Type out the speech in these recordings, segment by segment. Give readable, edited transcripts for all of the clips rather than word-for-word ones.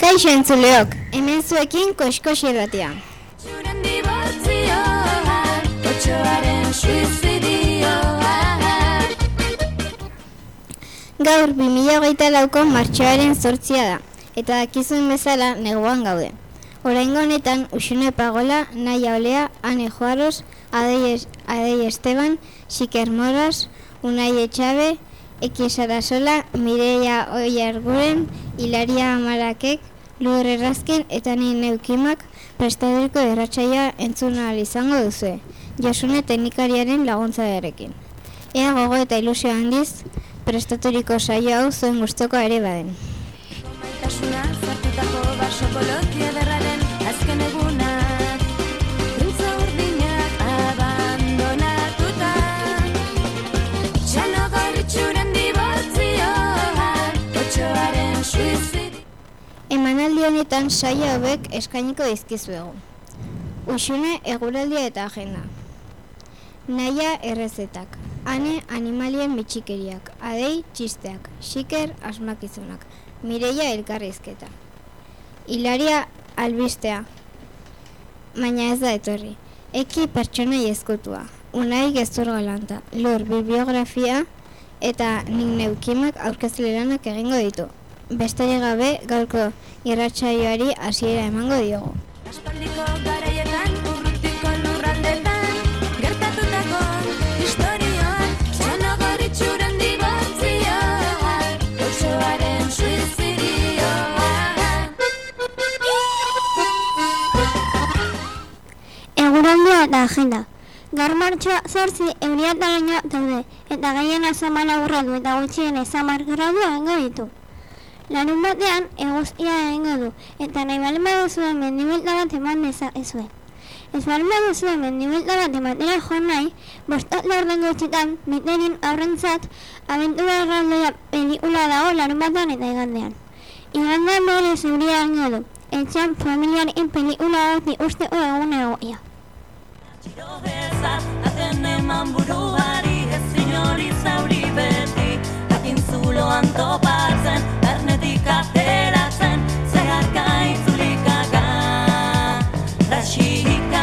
Kaixo entzuleok, hemen zuekin Koxkox irratia. Zuren dibortzioa, otxoaren suizidioa. Gaur 2024ko martxoaren 8 da, eta dakizuen bezala neguan gaude. Oraingo honetan Uxune Pagola, Naia Olea, Ane Juarros, Adei Esteban, Xiker Moras, Unai Etxabe, Eki Sarasola, Mireia Oiarguren, Hilaria Amarakek, Lur Errazkin eta ni neukimak prestaturiko irratsaioa entzun ahal izango duzue, Josune teknikariaren laguntzarekin. Ea gogo eta ilusio handiz prestaturiko saio hau zuen gustuko ere baden. Maitasuna zartutako basokoloki ederraren azken egunak, printza urdinak abandonatuta, itxanogo itxuren dibortzioa, otxoaren suizidioa. Emanaldi honetan saio hauek eskainiko dizkizuegu. Uxune eguraldia eta agenda. Naia errezetak. Ane animalien bitxikeriak. Adei txisteak. Xiker asmakizunak. Mireia elkarrizketa. Hilaria albistea. Baina ez da etorri. Eki pertsonai ezkutua. Unai gezur galanta. Lur bibliografia eta nik neukimak aurkezle lanak egingo ditu. Besterik gabe, gaurko irratsaioari hasiera emango diogu. Aspaldiko garaietan, urrutiko lurraldetan, gertatutako historioan, txanogo itxuren dibortzioa, otxoaren suizidioa. Eguraldia eta agenda. Gaur martxoa 8 euria eta lainoa daude, eta gehien 10 gradu eta gutxien 10 gradu egingo ditu. Larun batean eguzkia egingo du, eta nahi balen baduzuen mendibuelta bat eman dezakezue. Ez balen baduzuen mendibuelta bat ematera joan nahi, 5 laurden gutxitan, Miterin aurrentzat, abentura erraldoia pelikula dago larun batean eta igandean. Igandean bere zeuria egingo du, etxean familiaren pelikula bat ikusteko egun egoia. Txiro bezat, aten eman buruari, ezin hori zauri beti, jakin zuloan topatzen, bernetik ateratzen, zeharka itzulikaka, rasika,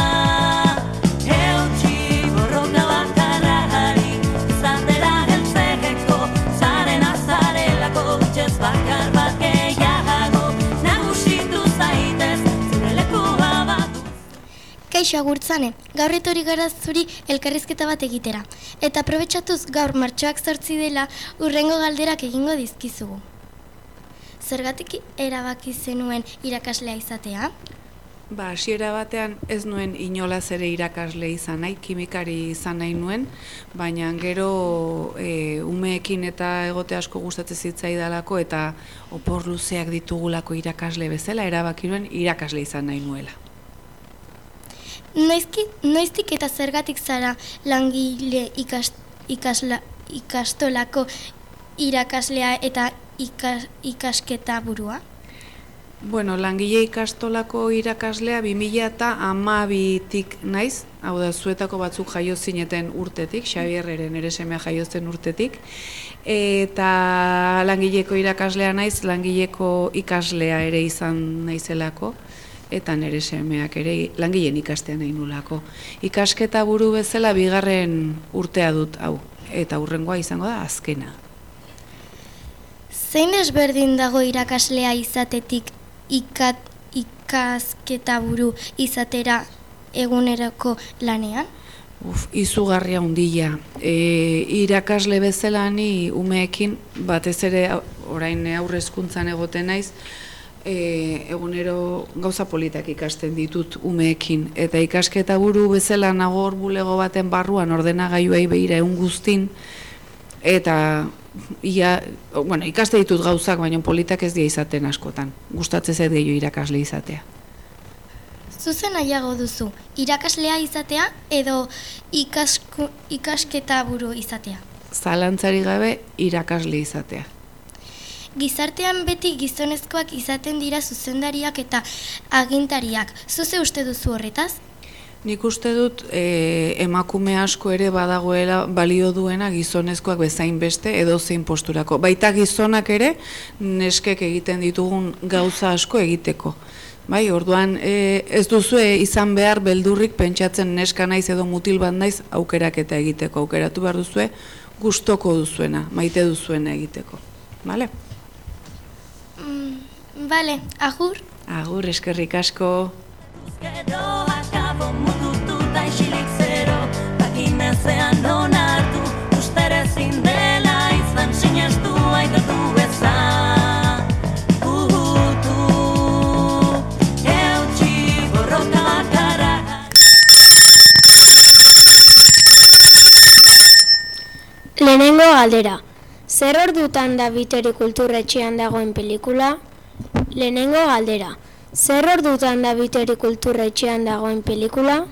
eutxi borroka bakarrari, izatera heltzeko, zaren azarelako, utxez bakar bat gehiago, nagusitu zaitez, zure lekua batu. Kaixo agurtzane, gaur etorri gara zuri elkarrizketa bat egitera. Eta aprobetxatuz gaur martxoak 8 dela hurrengo galderak egingo dizkizugu. Zergatik erabaki zenuen irakaslea izatea? Hasiera batean ez nuen inolaz ere irakasle izan nahi, kimikari izan nahi nuen, baina gero umeekin eta egote asko gustatzen zitzaidalako eta opor luzeak ditugulako irakasle bezala, erabaki nuen irakasle izan nahi nuela. Noiztik eta zergatik zara langile ikastolako irakaslea eta ikasketa burua? Bueno, langile ikastolako irakaslea 2012tik naiz, hau da zuetako batzuk jaio zineten urtetik, Xabierreren ere semea jaio zen urtetik, eta langileko irakaslea naiz, langileko ikaslea ere izan naizelako, eta nire semeak ere langileen ikastean nahi nulako. Ikasketa buru bezala 2. urtea dut hau, eta hurrengoa izango da azkena. Zein ezberdin dago irakaslea izatetik ikasketa buru izatera eguneroko lanean? Izugarria handia. Irakasle bezala ni umeekin batez ere orain aurre hezkuntzan egoten naiz, egunero gauza politak ikasten ditut umeekin, eta ikasketa buru bezala nago hor bulego baten barruan ordenagailuei begira egun guztin, eta ikaste ditut gauzak, baina politak ez dira izaten askotan. Gustatzen zait gehiago irakasle izatea. Zuzen nahiago duzu, irakaslea izatea edo ikasketa buru izatea? Zalantzari gabe irakasle izatea. Gizartean beti gizonezkoak izaten dira zuzendariak eta agintariak. Zuze uste duzu horretaz? Nik uste dut emakume asko ere badagoela balio duena gizonezkoak bezain beste edozein posturako. Baita gizonak ere neskek egiten ditugun gauza asko egiteko. Bai, orduan ez duzue izan behar beldurrik pentsatzen neska naiz edo mutil bat naiz aukeraketa egiteko. Aukeratu behar duzue gustoko duzuena, maite duzuena egiteko. Bale? Bale, agur. Agur, eskerrik asko. Gero akabo mutututa isilik zero, pakinezean onartu, ustere ezin dela izan sinestu aitortu ezan. Eutxi borroka bakarra. Lehenengo galdera. Zer ordutan da Biteri kulturretxean dagoen pelikula? Lehenengo galdera. Zer ordutan da Biteri kulturretxean dagoen pelikula?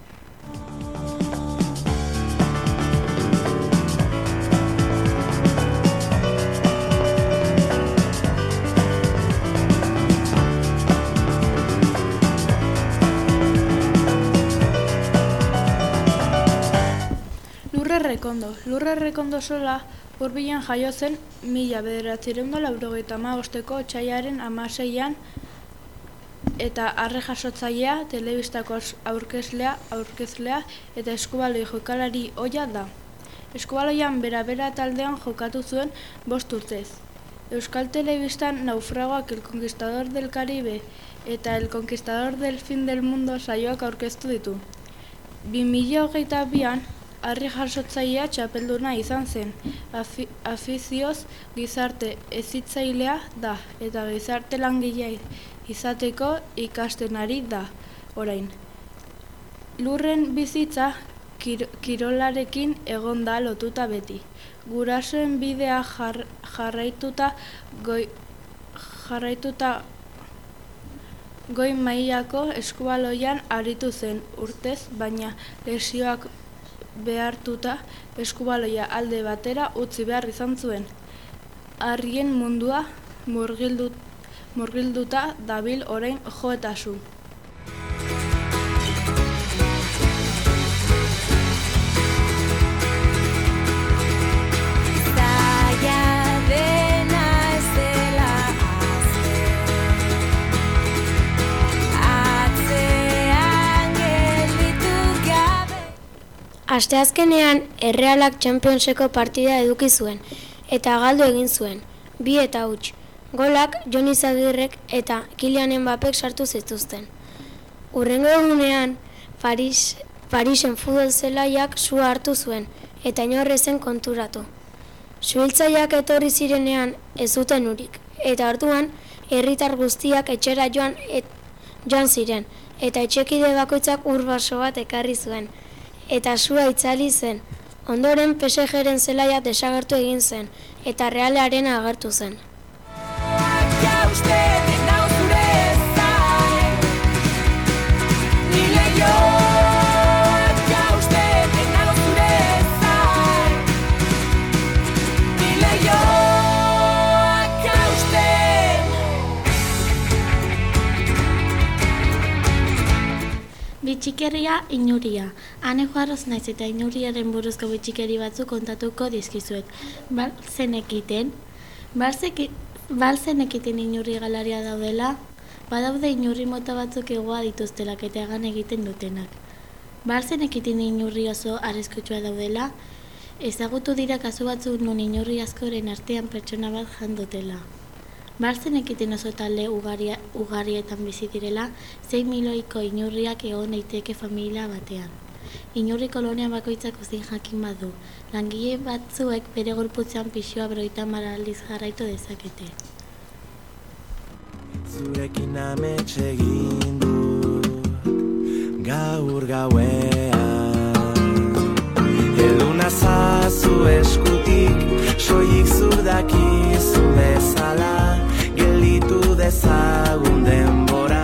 Lurra Errekondo sola Hurbilen jaio zen 1985ko otsailaren 16an eta arre jasotzailea, telebistako aurkezlea eta eskubaloi jokalari ohia da. Eskubaloian bera taldean jokatu zuen 5 urtez. Euskal Telebistan Naufragoak, El Conquistador del Caribe eta El Conquistador del Fin del Mundo saioak aurkeztu ditu. 2022an arri jasotzailea txapelduna izan zen, afizioz gizarte hezitzailea da, eta gizarte langilea izateko ikasten ari da, orain. Lurren bizitza kirolarekin egon da lotuta beti. Gurasoen bidea jarraituta goi mailako eskubaloian aritu zen urtez, baina lesioak behartuta eskubaloia alde batera utzi behar izan zuen. Arrien mundua murgilduta dabil orain jo eta su. Asteazkenean Errealak Championseko partida eduki zuen, eta galdu egin zuen, 2-0. Golak Jon Izagirrek eta Kylian Mbappek sartu zituzten. Hurrengo egunean, Parisen futbol zelaiak sua hartu zuen, eta inor ez zen konturatu. Suhiltzaileak etorri zirenean ez zuten urik, eta orduan herritar guztiak etxera joan ziren, eta etxekide bakoitzak ur baso bat ekarri zuen, eta sua itzali zen. Ondoren PSG-ren zelaia desagertu egin zen, eta Realaren agertu zen. Bitxikeria inuria. Ane Juarroz naiz eta inuriaren buruzko bitxikeri batzuk kontatuko dizkizuet. Balzenekiten inurri galaria daudela, badaude inurri mota batzuk egoa dituztelak eta egan egiten dutenak. Balzenekiten inurri oso arriskutsua daudela, ezagutu dira kasu batzuk nun inurri askoren artean pertsona bat jandutela. Balzenekiten oso talde ugarietan bizi direla, 6 milioiko inurriak egon daiteke familia batean. Inurri kolonia bakoitzak uzin jakin badu, langile batzuek bere gorputzean pixua 50 aldiz jarraitu dezakete. Zurekin amets egin du gaur gauean, eduna zazu eskutik, soilik zuk dakizu bezala, gelditu dezagun denbora.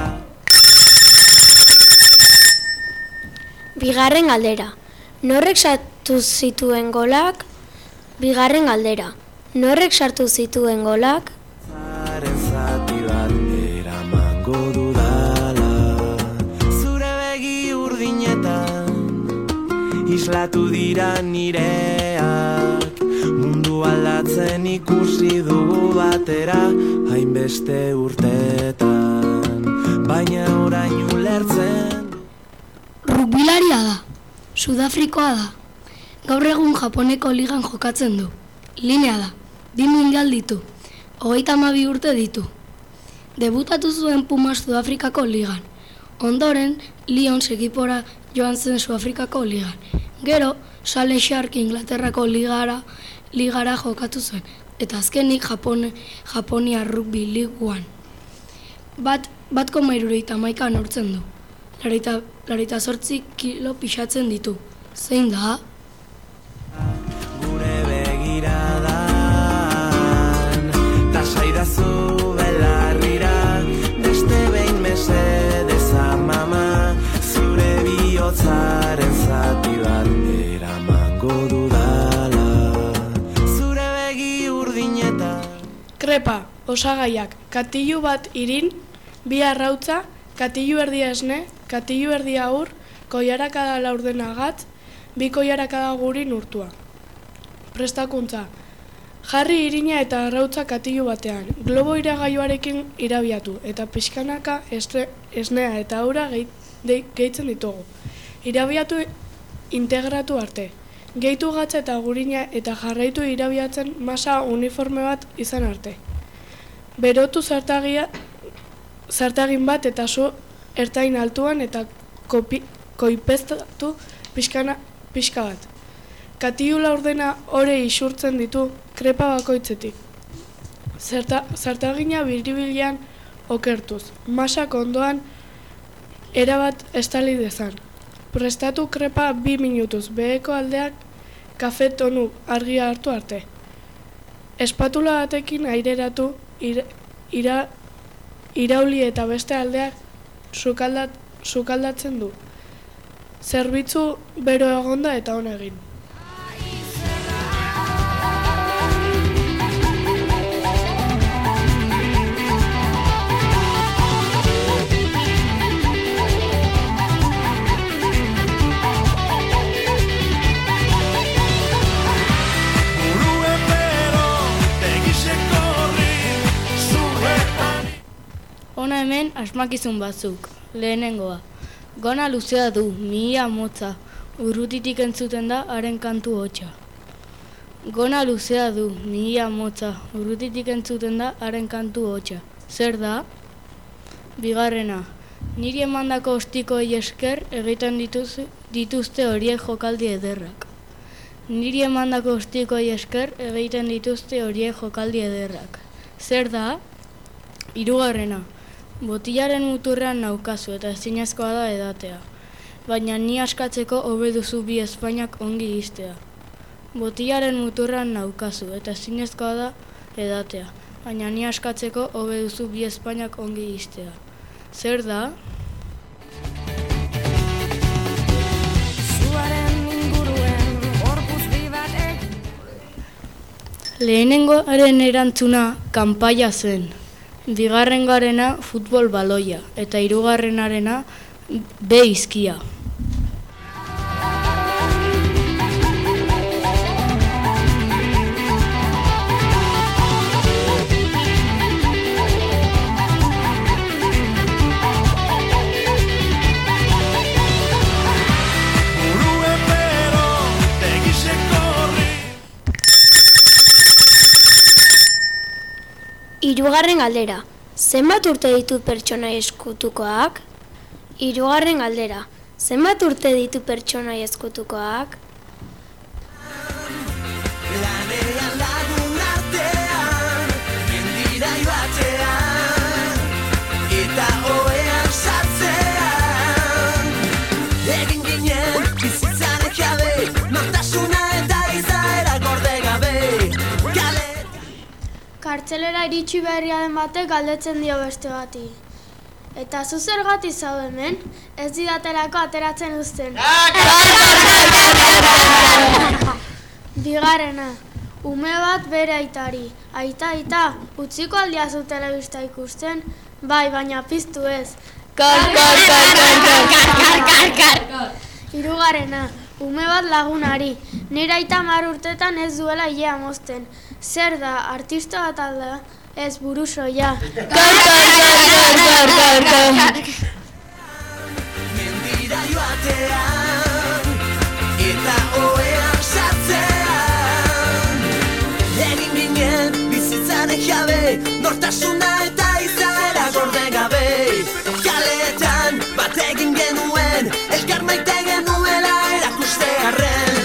Bigarren galdera. Norrek sartu zituen golak? Bigarren galdera. Norrek sartu zituen golak? Zaren zati bat eramango dudala, zure begi urdinetan islatu dira nireak, mundu aldatzen ikusi dugu batera, hainbeste urteetan, baina orain ulertzen. Rugbilaria da, Sudafrikoa da, gaur egun Japoneko ligan jokatzen du. Linea da, 2 mundial ditu, 32 urte ditu. Debutatu zuen Pumas Sudafrikako ligan. Ondoren, Lions ekipora joan zen Sudafrikako ligan. Gero, Sale Shark Inglaterrako ligara jokatu zuen. Eta azkenik Japonia Rugby League 1. Bat 1,71 neurtzen du. 88 kilo pixatzen ditu. Zein da? Gure begiradan, tasaidazu belarrira, beste behin mesedez amama, zure bihotzaren zati bat eramango dudala, zure begi urdineta. Krepa, osagaiak, katilu bat irin, 2 arrautza, katilu erdia esne, katilu erdia ur, koiarakada laurdena gatz, 2 koiarakada gurin urtua. Prestakuntza. Jarri irina eta arrautza katilu batean, globo iragailuarekin irabiatu, eta pixkanaka esnea eta ura gehitzen ditugu. Irabiatu integratu arte. Gehitu gatza eta gurina eta jarraitu irabiatzen masa uniforme bat izan arte. Berotu zartagin bat eta zu ertain altuan eta koipeztatu pixka bat. Katilu laurdena ore isurtzen ditu krepa bakoitzetik. Zartagina biribilean okertuz, masak ondoan erabat estali dezan. Prestatu krepa 2 minutuz, beheko aldeak kafe tonu argia hartu arte. Espatula batekin aireratu, irauli eta beste aldeak sukaldatzen du. Zerbitzu bero egonda eta on egin. Hona hemen asmakizun batzuk. Lehenengoa. Gona luzea du, mihia motza, urrutitik entzuten da haren kantu hotsa. Gona luzea du, mihia motza, urrutitik entzuten da haren kantu hotsa. Zer da? Bigarrena. Niri emandako ostikoei esker egiten dituzte horiek jokaldi ederrak. Niri emandako ostikoei esker egiten dituzte horiek jokaldi ederrak. Zer da? Hirugarrena. Botilaren muturrean naukazu eta ezinezkoa da edatea. Baina ni askatzeko hobe duzu 2 ezpainak ongi iztea. Botilaren muturrean naukazu eta ezinezkoa da edatea. Baina ni askatzeko hobe duzu 2 ezpainak ongi iztea. Zer da? Lehenengoaren erantzuna kanpaia zen. Bigarrengarena futbol baloia eta hirugarrenarena izkia. Hirugarren galdera. Zenbat urte ditu pertsonai ezkutukoak? Hirugarren galdera. Zenbat urte ditu pertsonai ezkutukoak? Lanean lagun artean, mendirai batean, eta ohean sartzean. Egin ginen bizitzaren jabe, nortasuna eta izaera gorde gabe. Kartzelera iritsi berria den batek galdetzen dio beste bati. Eta zu zergatik zaude hemen, ez didatelako ateratzen uzten. Bigarrena, ume bat bere aitari. Aita, utziko aldiazu telebista ikusten, bai, baina piztu ez. Hirugarrena, ume bat lagunari. Nire aita 10 urtetan ez duela ilea mozten. Zer da, artista bat alda? Ez burusoia. Mendira joatean eta ohean sartzean egin ginen bizitzaren jabe, nortasuna eta izaera gorde gabe. Kaletan bat egin genuen, elkar maite genuela erakustearren.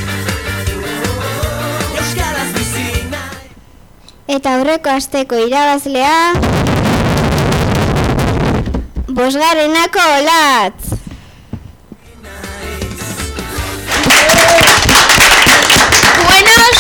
Euskaraz bizi nahi. Eta aurreko asteko irabazlea... Bosgarrenako Olatz! Buenos!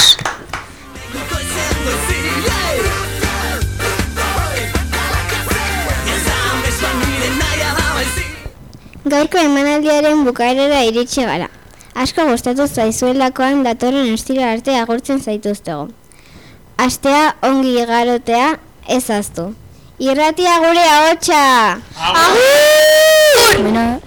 Gaurko emanaldiaren bukaerara iritsi gara. Asko gustatu zaizuelakoan datorren ostira arte agurtzen zaituztego. Astea ongi igarotea ez ahaztu. Irratia gure ahotsa! Agur!